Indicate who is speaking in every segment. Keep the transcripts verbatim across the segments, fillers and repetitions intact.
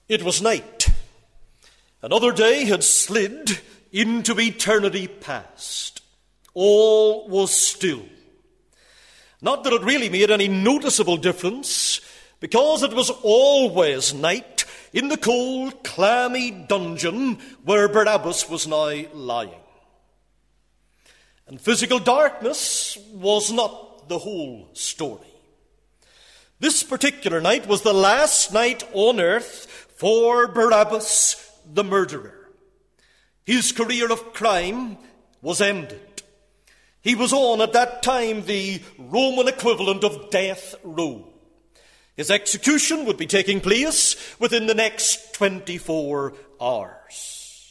Speaker 1: It was night. Another day had slid into eternity past. All was still. Not that it really made any noticeable difference, because it was always night in the cold, clammy dungeon where Barabbas was now lying. And physical darkness was not the whole story. This particular night was the last night on earth for Barabbas the murderer. His career of crime was ended. He was on at that time the Roman equivalent of death row. His execution would be taking place within the next twenty-four hours.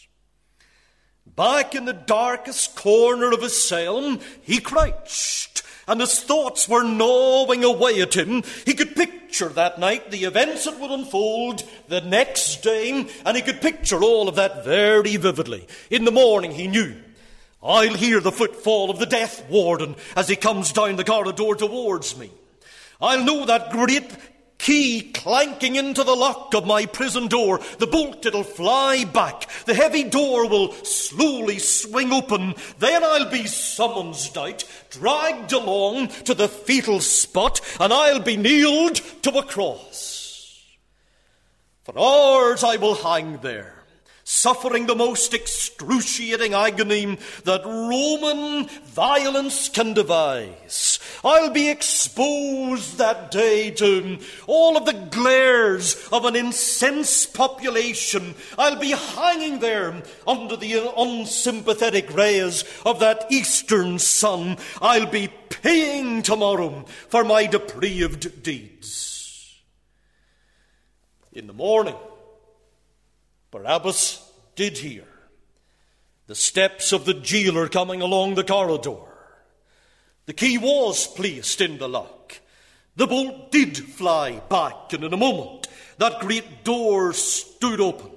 Speaker 1: Back in the darkest corner of his cell, he crouched, and his thoughts were gnawing away at him. He could picture that night the events that would unfold the next day, and he could picture all of that very vividly. In the morning, he knew, I'll hear the footfall of the death warden as he comes down the corridor towards me. I'll know that great key clanking into the lock of my prison door. The bolt, it'll fly back. The heavy door will slowly swing open. Then I'll be summoned out, dragged along to the fatal spot, and I'll be nailed to a cross. For hours I will hang there, suffering the most excruciating agony that Roman violence can devise. I'll be exposed that day to all of the glares of an incensed population. I'll be hanging there under the unsympathetic rays of that eastern sun. I'll be paying tomorrow for my depraved deeds. In the morning, Barabbas did hear the steps of the jailer coming along the corridor. The key was placed in the lock. The bolt did fly back, and in a moment that great door stood open.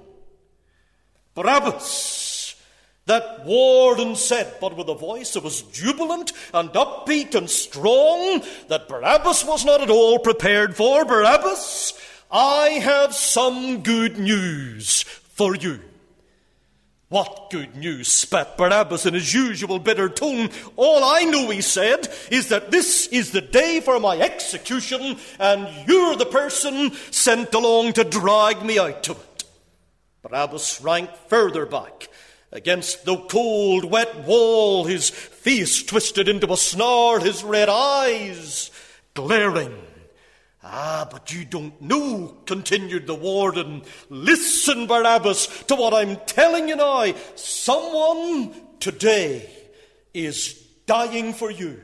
Speaker 1: Barabbas, that warden said, but with a voice that was jubilant and upbeat and strong, that Barabbas was not at all prepared for. Barabbas, I have some good news for you. What good news, spat Barabbas in his usual bitter tone. All I know, he said, is that this is the day for my execution, and you're the person sent along to drag me out to it. Barabbas rank further back against the cold, wet wall, his face twisted into a snarl, his red eyes glaring. Ah, but you don't know, continued the warden. Listen, Barabbas, to what I'm telling you now. Someone today is dying for you.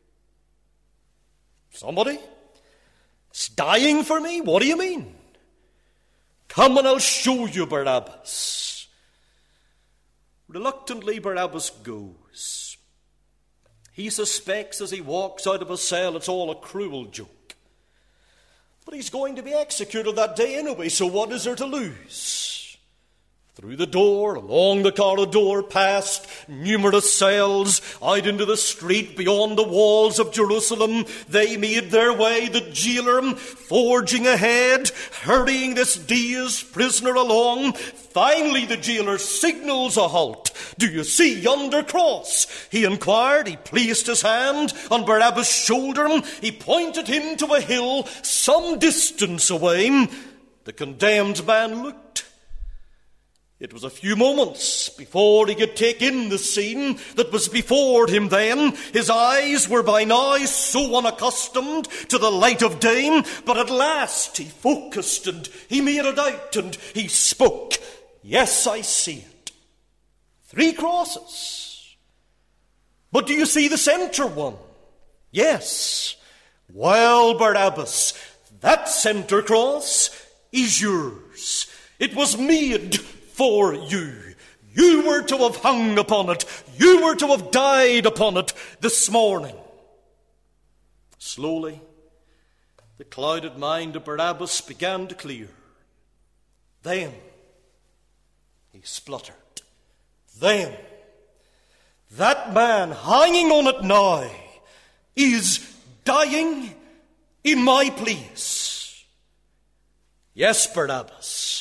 Speaker 1: Somebody is dying for me? What do you mean? Come and I'll show you, Barabbas. Reluctantly, Barabbas goes. He suspects as he walks out of his cell it's all a cruel joke. But he's going to be executed that day anyway, so what is there to lose? Through the door, along the corridor, past numerous cells, out into the street beyond the walls of Jerusalem, they made their way, the jailer forging ahead, hurrying this dazed prisoner along. Finally, the jailer signals a halt. Do you see yonder cross? He inquired. He placed his hand on Barabbas' shoulder. He pointed him to a hill some distance away. The condemned man looked. It was a few moments before he could take in the scene that was before him then. His eyes were by now so unaccustomed to the light of day, but at last he focused and he made it out and he spoke. Yes, I see it. Three crosses. But do you see the center one? Yes. Well, Barabbas, that center cross is yours. It was made for you. You were to have hung upon it. You were to have died upon it this morning. Slowly, the clouded mind of Barabbas began to clear. Then, he spluttered. Then, that man hanging on it now is dying in my place. Yes, Barabbas,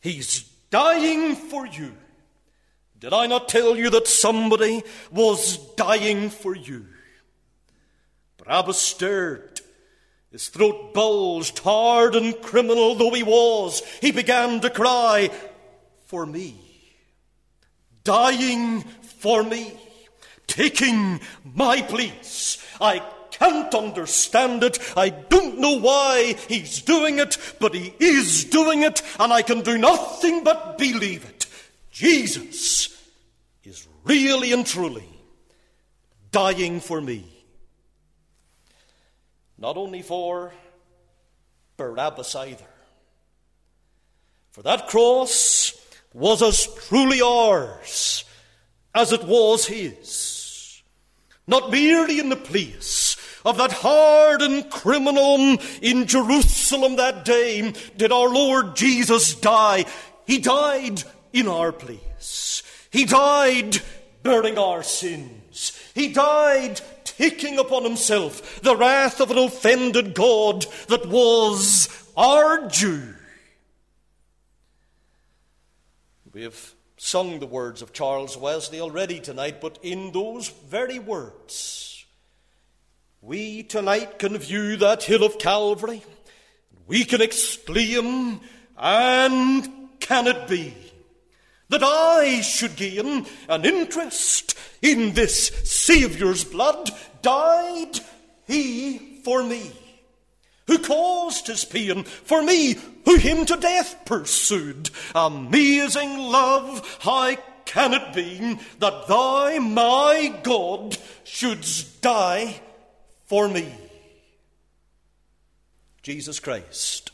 Speaker 1: He's dying for you. Did I not tell you that somebody was dying for you? Barabbas stirred. His throat bulged, hard and criminal though he was. He began to cry, for me. Dying for me. Taking my place. I can't understand it. I don't know why he's doing it, but he is doing it, and I can do nothing but believe it. Jesus is really and truly dying for me. Not only for Barabbas either. For that cross was as truly ours as it was his. Not merely in the place of that hardened criminal in Jerusalem that day did our Lord Jesus die. He died in our place. He died bearing our sins. He died taking upon himself the wrath of an offended God that was our due. We have sung the words of Charles Wesley already tonight, but in those very words, we tonight can view that hill of Calvary. We can exclaim, and can it be that I should gain an interest in this Saviour's blood? Died he for me, who caused his pain, for me, who him to death pursued. Amazing love, how can it be that thou, my God, shouldst die for me? Jesus Christ,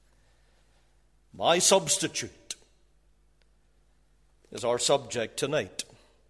Speaker 1: my substitute, is our subject tonight.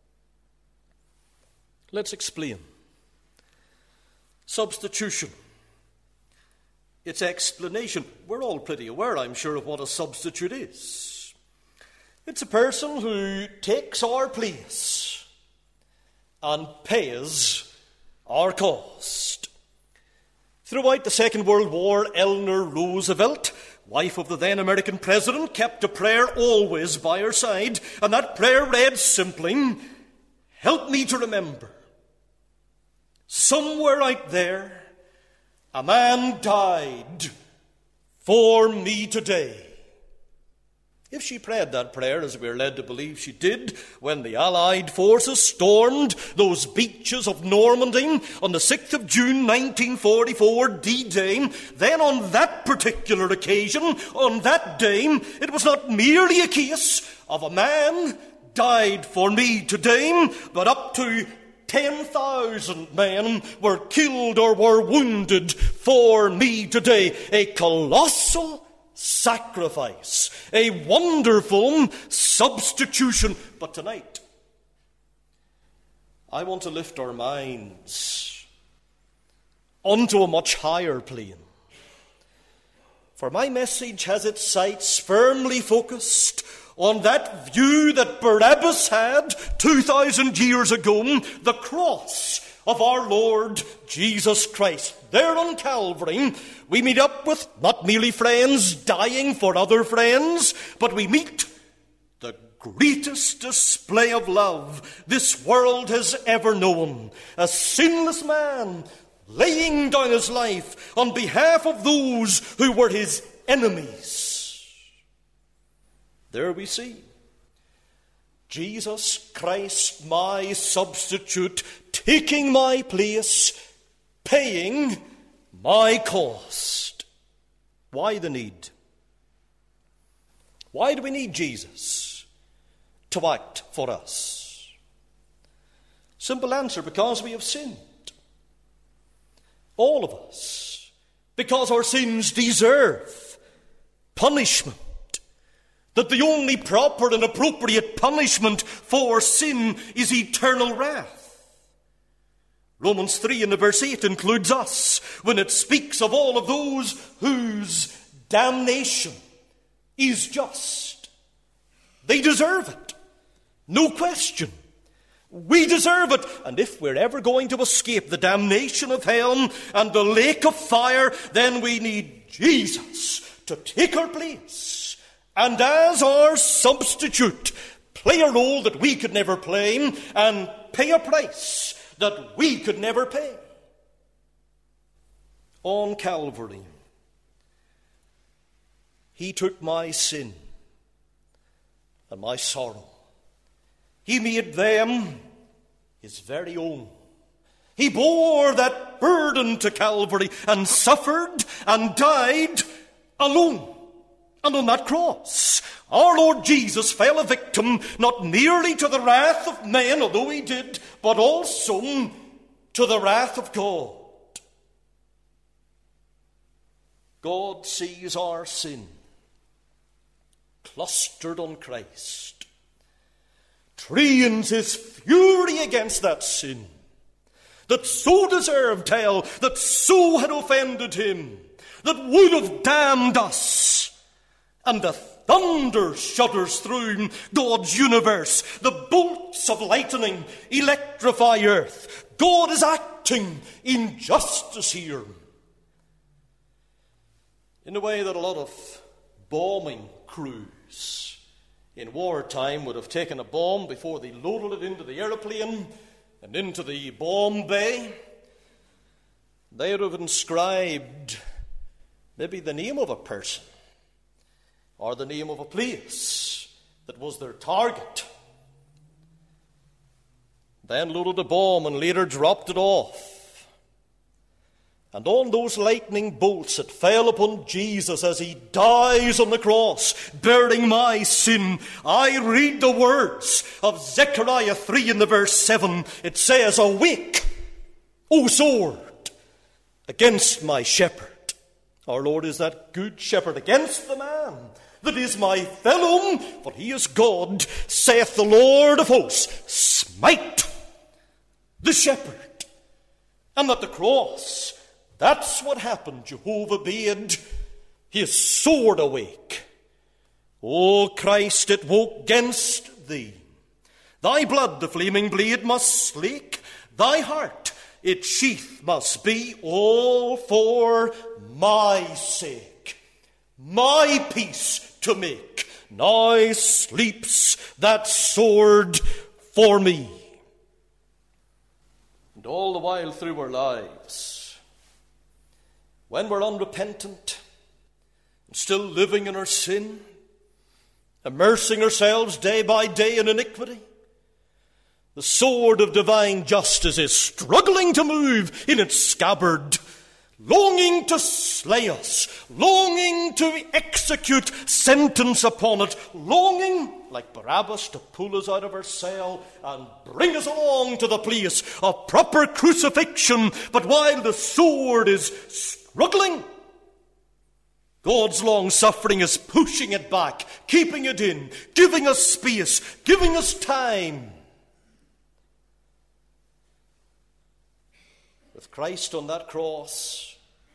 Speaker 1: Let's explain. Substitution. Its explanation. We're all pretty aware, I'm sure, of what a substitute is. It's a person who takes our place and pays our cost. Throughout the Second World War, Eleanor Roosevelt, wife of the then American president, kept a prayer always by her side, and that prayer read simply, help me to remember. Somewhere out there, a man died for me today. If she prayed that prayer, as we are led to believe she did, when the Allied forces stormed those beaches of Normandy on the sixth of June nineteen forty-four, D-Day, then on that particular occasion, on that day, it was not merely a case of a man died for me today, but up to ten thousand men were killed or were wounded for me today. A colossal sacrifice, a wonderful substitution. But tonight, I want to lift our minds onto a much higher plane. For my message has its sights firmly focused on that view that Barabbas had two thousand years ago, the cross of our Lord Jesus Christ. There on Calvary, we meet up with not merely friends dying for other friends, but we meet the greatest display of love this world has ever known. A sinless man laying down his life on behalf of those who were his enemies. There we see Jesus Christ, my substitute, taking my place, paying my cost. Why the need? Why do we need Jesus to act for us? Simple answer, because we have sinned. All of us. Because our sins deserve punishment. That the only proper and appropriate punishment for sin is eternal wrath. Romans three in the verse eight includes us when it speaks of all of those whose damnation is just. They deserve it. No question. We deserve it. And if we're ever going to escape the damnation of hell and the lake of fire, then we need Jesus to take our place and as our substitute play a role that we could never play and pay a price that we could never pay. On Calvary, he took my sin and my sorrow. He made them his very own. He bore that burden to Calvary and suffered and died alone. And on that cross, our Lord Jesus fell a victim not merely to the wrath of men, although he did, but also to the wrath of God. God sees our sin clustered on Christ, trains his fury against that sin that so deserved hell, that so had offended him, that would have damned us. And the thunder shudders through God's universe. The bolts of lightning electrify earth. God is acting in justice here. In the way that a lot of bombing crews in wartime would have taken a bomb before they loaded it into the aeroplane and into the bomb bay, they would have inscribed maybe the name of a person or the name of a place that was their target. Then loaded a bomb and later dropped it off. And on those lightning bolts that fell upon Jesus as he dies on the cross, bearing my sin, I read the words of Zechariah three in the verse seven. It says, "Awake, O sword, against my shepherd." Our Lord is that good shepherd against the man that is my fellow, for he is God, saith the Lord of hosts. Smite the shepherd. And at the cross, that's what happened. Jehovah bade his sword awake. O Christ, it woke against thee. Thy blood the flaming blade must slake. Thy heart its sheath must be, all for my sake, my peace to make. Now sleeps that sword for me. And all the while through our lives, when we're unrepentant and still living in our sin, immersing ourselves day by day in iniquity, the sword of divine justice is struggling to move in its scabbard, longing to slay us, longing to execute sentence upon it, longing, like Barabbas, to pull us out of our cell and bring us along to the place of proper crucifixion. But while the sword is struggling, God's long-suffering is pushing it back, keeping it in, giving us space, giving us time. With Christ on that cross,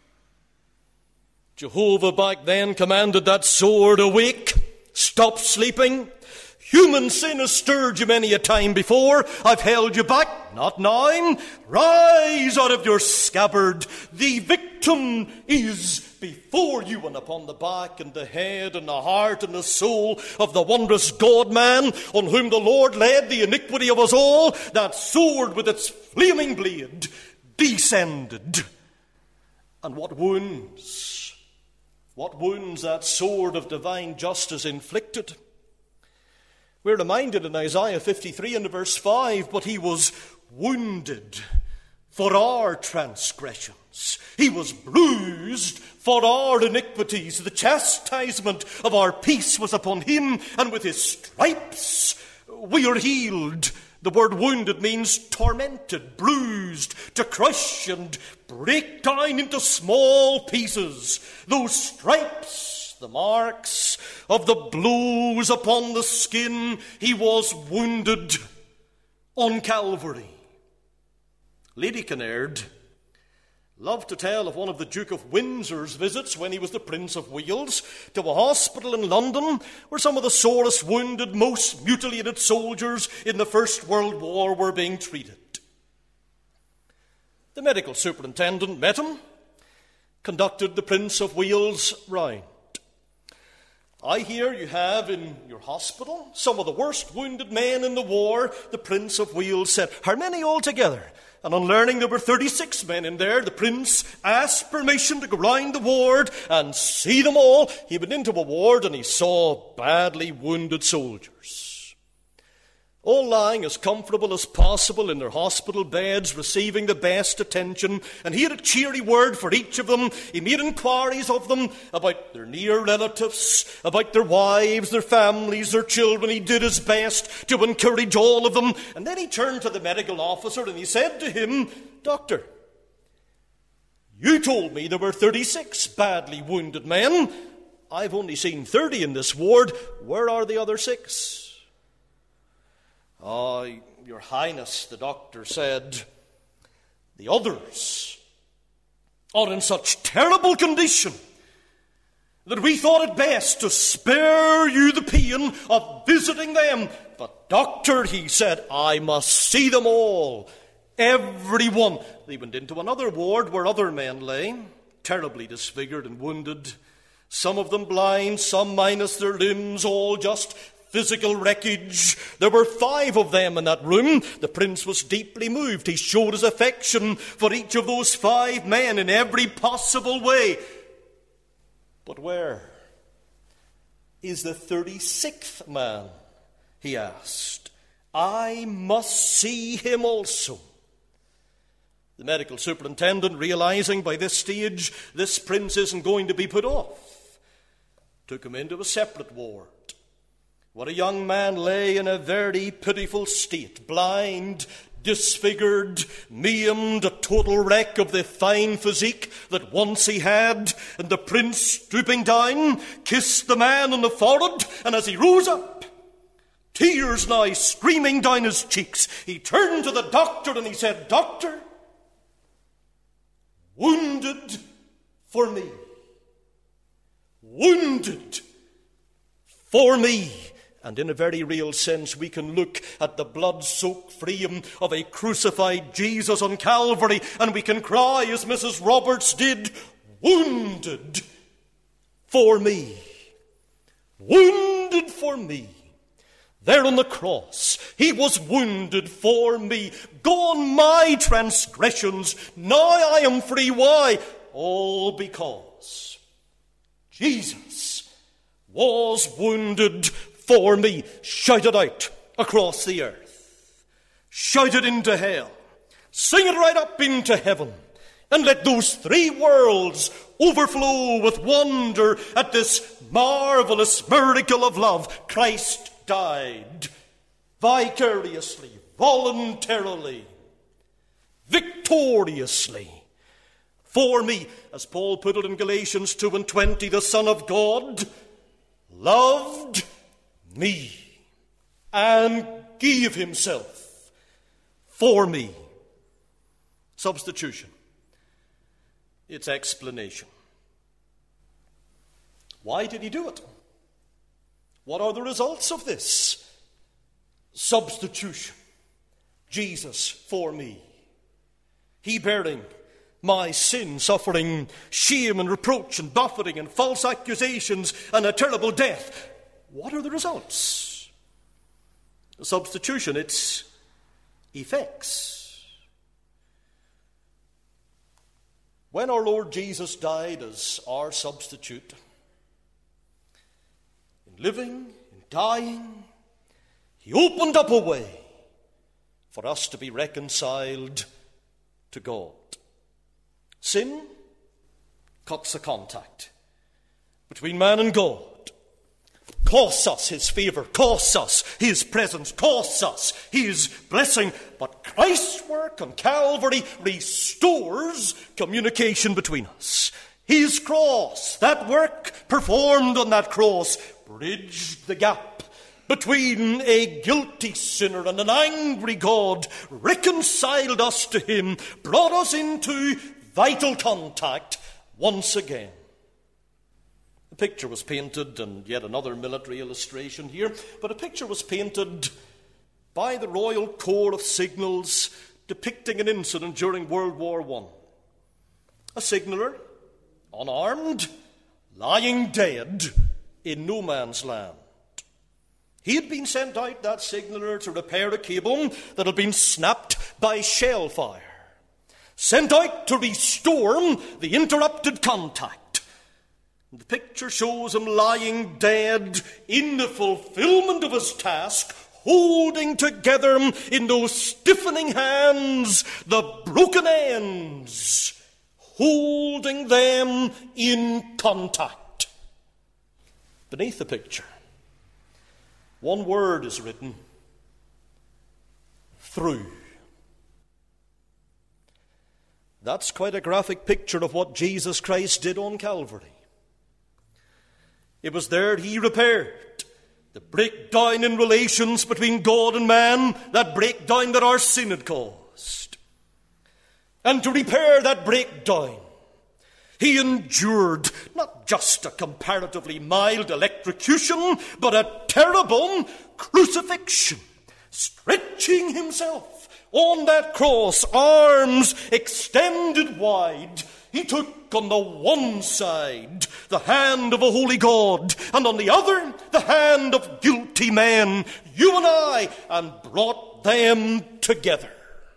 Speaker 1: Jehovah back then commanded that sword, awake, stop sleeping. Human sin has stirred you many a time before. I've held you back, not now. Rise out of your scabbard. The victim is before you, and upon the back and the head and the heart and the soul of the wondrous God-man on whom the Lord laid the iniquity of us all, that sword with its flaming blade descended. And what wounds, what wounds that sword of divine justice inflicted. We're reminded in Isaiah fifty-three and verse five, but he was wounded for our transgressions. He was bruised for our iniquities. The chastisement of our peace was upon him, and with his stripes we are healed. The word wounded means tormented, bruised, to crush and break down into small pieces. Those stripes, the marks of the blows upon the skin, he was wounded on Calvary. Lady Kinnaird loved to tell of one of the Duke of Windsor's visits when he was the Prince of Wales to a hospital in London where some of the sorest wounded, most mutilated soldiers in the First World War were being treated. The medical superintendent met him, conducted the Prince of Wales round. I hear you have in your hospital some of the worst wounded men in the war, the Prince of Wales said. How many altogether? And on learning there were thirty-six men in there, the Prince asked permission to go round the ward and see them all. He went into a ward and he saw badly wounded soldiers, all lying as comfortable as possible in their hospital beds, receiving the best attention. And he had a cheery word for each of them. He made inquiries of them about their near relatives, about their wives, their families, their children. He did his best to encourage all of them. And then he turned to the medical officer and he said to him, "Doctor, you told me there were thirty-six badly wounded men. I've only seen thirty in this ward. Where are the other six?" "Ah, oh, Your Highness," the doctor said, "the others are in such terrible condition that we thought it best to spare you the pain of visiting them. But, doctor," he said, "I must see them all, every one." They went into another ward where other men lay, terribly disfigured and wounded, some of them blind, some minus their limbs, all just physical wreckage. There were five of them in that room. The Prince was deeply moved. He showed his affection for each of those five men in every possible way. "But where is the thirty-sixth man?" he asked. "I must see him also." The medical superintendent, realizing by this stage this prince isn't going to be put off, took him into a separate ward, where a young man lay in a very pitiful state, blind, disfigured, maimed, a total wreck of the fine physique that once he had. And the prince, stooping down, kissed the man on the forehead, and as he rose up, tears now streaming down his cheeks, he turned to the doctor and he said, "Doctor, wounded for me, wounded for me." And in a very real sense, we can look at the blood-soaked frame of a crucified Jesus on Calvary, and we can cry, as Missus Roberts did, "Wounded for me, wounded for me." There on the cross, he was wounded for me. Gone my transgressions, now I am free. Why? All because Jesus was wounded for me. Shout it out across the earth. Shout it into hell. Sing it right up into heaven. And let those three worlds overflow with wonder at this marvelous miracle of love. Christ died vicariously, voluntarily, victoriously for me. As Paul put it in Galatians two and twenty, the Son of God loved me and gave himself for me. Substitution. Its explanation. Why did he do it? What are the results of this substitution? Jesus for me. He bearing my sin, suffering shame and reproach and buffeting and false accusations and a terrible death. What are the results? The substitution, its effects. When our Lord Jesus died as our substitute, in living, in dying, he opened up a way for us to be reconciled to God. Sin cuts the contact between man and God, costs us his favour, costs us his presence, costs us his blessing. But Christ's work on Calvary restores communication between us. His cross, that work performed on that cross, bridged the gap between a guilty sinner and an angry God, reconciled us to him, brought us into vital contact once again. A picture was painted, and yet another military illustration here, but a picture was painted by the Royal Corps of Signals depicting an incident during World War One. A signaller, unarmed, lying dead in no man's land. He had been sent out, that signaller, to repair a cable that had been snapped by shell fire. Sent out to restore the interrupted contact. And the picture shows him lying dead in the fulfillment of his task, holding together in those stiffening hands the broken ends, holding them in contact. Beneath the picture, one word is written: through. That's quite a graphic picture of what Jesus Christ did on Calvary. It was there he repaired the breakdown in relations between God and man, that breakdown that our sin had caused. And to repair that breakdown, he endured not just a comparatively mild electrocution, but a terrible crucifixion, stretching himself on that cross, arms extended wide. He took on the one side the hand of a holy God, and on the other the hand of guilty men, you and I, and brought them together.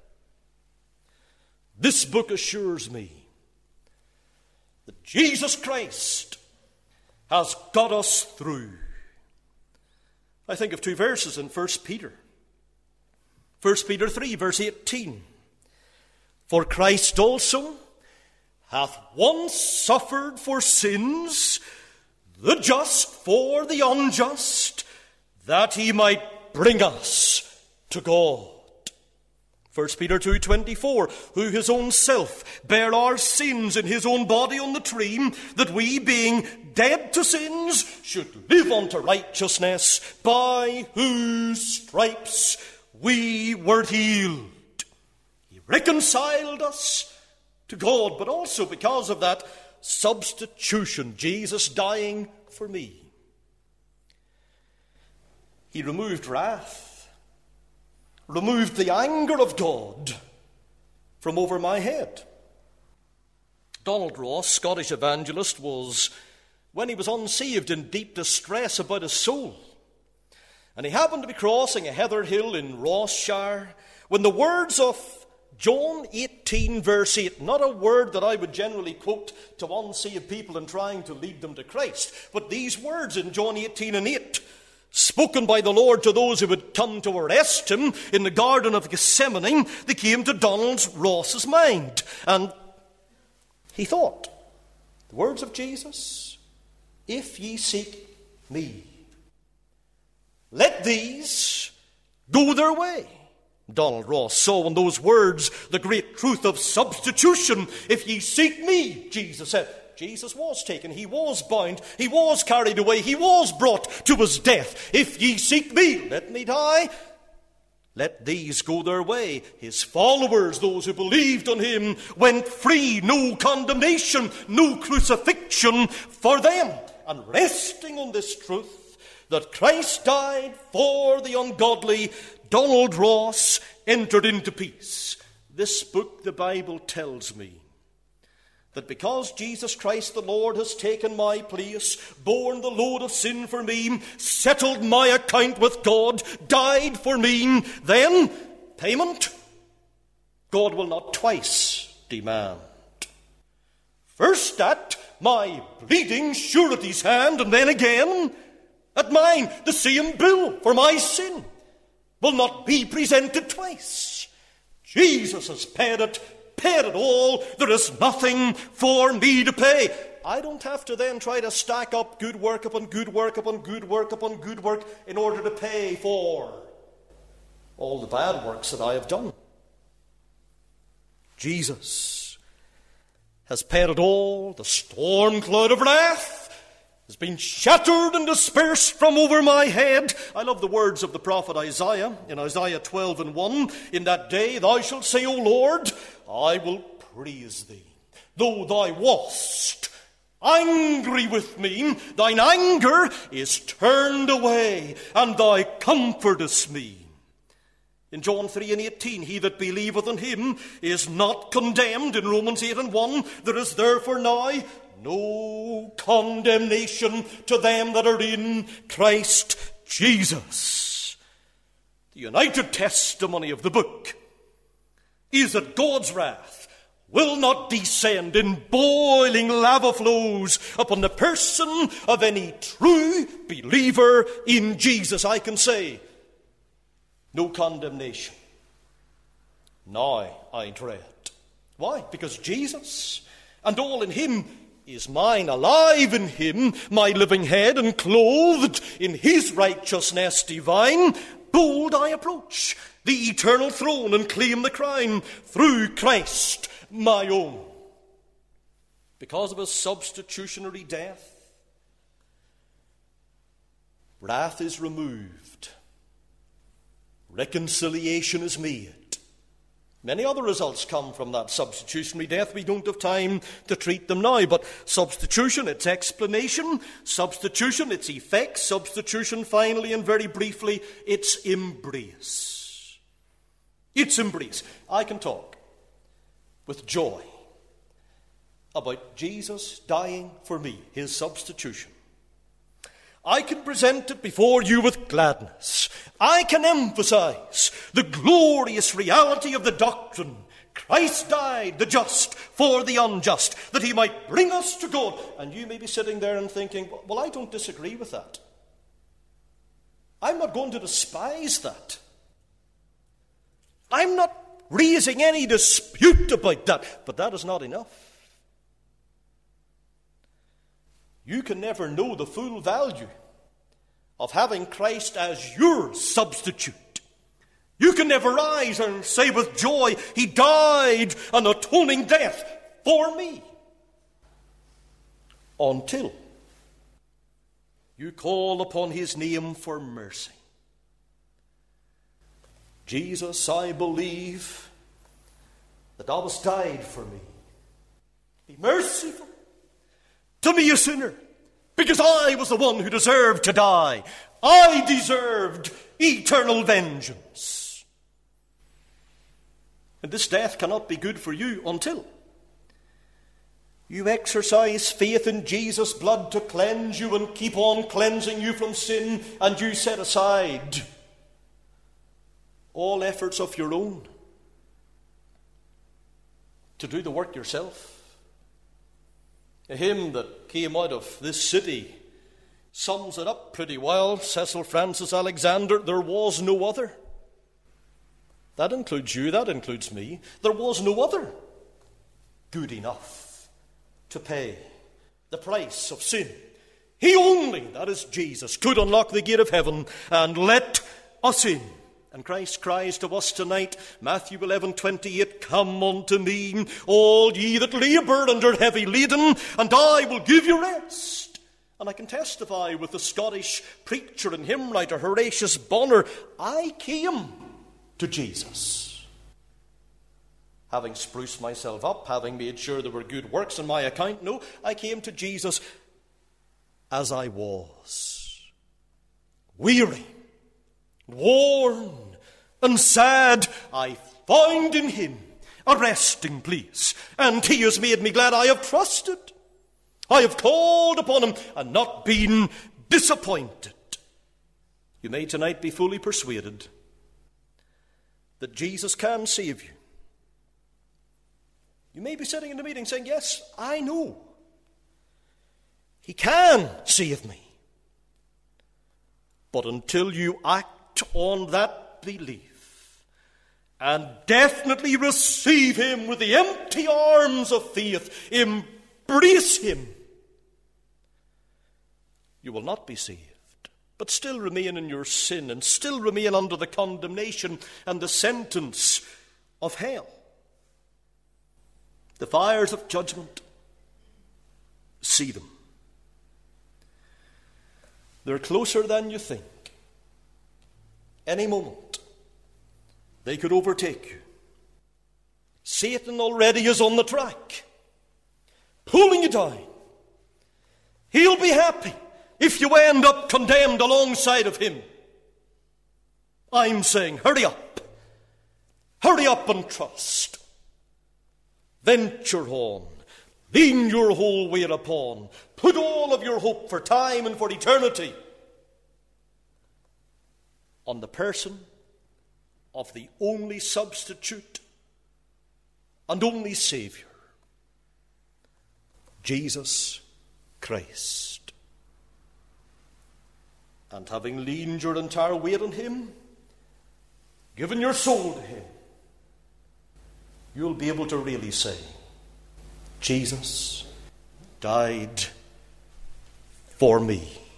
Speaker 1: This book assures me that Jesus Christ has got us through. I think of two verses in First Peter. First Peter three, verse eighteen. For Christ also hath once suffered for sins, the just for the unjust, that he might bring us to God. First Peter two twenty-four, who his own self bare our sins in his own body on the tree, that we, being dead to sins, should live unto righteousness, by whose stripes we were healed. He reconciled us to God, but also because of that substitution, Jesus dying for me. He removed wrath, removed the anger of God from over my head. Donald Ross, Scottish evangelist, was, when he was unsaved, in deep distress about his soul. And he happened to be crossing a heather hill in Rossshire when the words of John eighteen, verse eight, not a word that I would generally quote to unsaved people in trying to lead them to Christ, but these words in John eighteen and eight, spoken by the Lord to those who would come to arrest him in the Garden of Gethsemane, they came to Donald Ross's mind. And he thought, the words of Jesus, if ye seek me, let these go their way. Donald Ross saw in those words the great truth of substitution. If ye seek me, Jesus said. Jesus was taken, he was bound, he was carried away, he was brought to his death. If ye seek me, let me die. Let these go their way. His followers, those who believed on him, went free. No condemnation, no crucifixion for them. And resting on this truth, that Christ died for the ungodly, Donald Ross entered into peace. This book, the Bible, tells me that because Jesus Christ the Lord has taken my place, borne the load of sin for me, settled my account with God, died for me, then payment God will not twice demand. First at my bleeding surety's hand, and then again at mine. The same bill for my sin will not be presented twice. Jesus has paid it, paid it all. There is nothing for me to pay. I don't have to then try to stack up good work upon good work upon good work upon good work in order to pay for all the bad works that I have done. Jesus has paid it all. The storm cloud of wrath has been shattered and dispersed from over my head. I love the words of the prophet Isaiah in Isaiah twelve and one. In that day thou shalt say, O Lord, I will praise thee. Though thou wast angry with me, thine anger is turned away, and thou comfortest me. In John three and eighteen, he that believeth on him is not condemned. In Romans eight and one, there is therefore now no condemnation to them that are in Christ Jesus. The united testimony of the book is that God's wrath will not descend in boiling lava flows upon the person of any true believer in Jesus. I can say, no condemnation. Now I dread. Why? Because Jesus and all in him is mine, alive in him, my living head, and clothed in his righteousness divine. Bold I approach the eternal throne and claim the crown through Christ my own. Because of his substitutionary death, wrath is removed. Reconciliation is made. Many other results come from that substitutionary death. We don't have time to treat them now, but substitution, its explanation, substitution, its effects, substitution, finally and very briefly, its embrace. Its embrace. I can talk with joy about Jesus dying for me, his substitution. I can present it before you with gladness. I can emphasize the glorious reality of the doctrine. Christ died, the just, for the unjust, that he might bring us to God. And you may be sitting there and thinking, well, I don't disagree with that. I'm not going to despise that. I'm not raising any dispute about that. But that is not enough. You can never know the full value of having Christ as your substitute. You can never rise and say with joy, he died an atoning death for me. Until you call upon his name for mercy. Jesus, I believe that thou hast died for me. Be merciful to me, a sinner, because I was the one who deserved to die. I deserved eternal vengeance. And this death cannot be good for you until you exercise faith in Jesus' blood to cleanse you and keep on cleansing you from sin, and you set aside all efforts of your own to do the work yourself. A hymn that came out of this city sums it up pretty well. Cecil Francis Alexander, there was no other. That includes you, that includes me. There was no other good enough to pay the price of sin. He only, that is Jesus, could unlock the gate of heaven and let us in. And Christ cries to us tonight, Matthew eleven twenty-eight, come unto me, all ye that labour and are heavy laden, and I will give you rest. And I can testify with the Scottish preacher and hymn writer Horatius Bonner, I came to Jesus. Having spruced myself up, having made sure there were good works on my account, no, I came to Jesus as I was. Weary, worn and sad, I found in him a resting place, and he has made me glad. I have trusted, I have called upon him, and not been disappointed. You may tonight be fully persuaded that Jesus can save you. You may be sitting in the meeting saying, yes, I know he can save me. But until you act on that belief and definitely receive him with the empty arms of faith, embrace him, you will not be saved, but still remain in your sin and still remain under the condemnation and the sentence of hell. The fires of judgment, see them. They're closer than you think. Any moment, they could overtake you. Satan already is on the track, pulling you down. He'll be happy if you end up condemned alongside of him. I'm saying, hurry up. Hurry up and trust. Venture on. lean your whole weight upon, put all of your hope for time and for eternity on the person of the only substitute and only Savior, Jesus Christ. And having leaned your entire weight on him, given your soul to him, you'll be able to really say, Jesus died for me.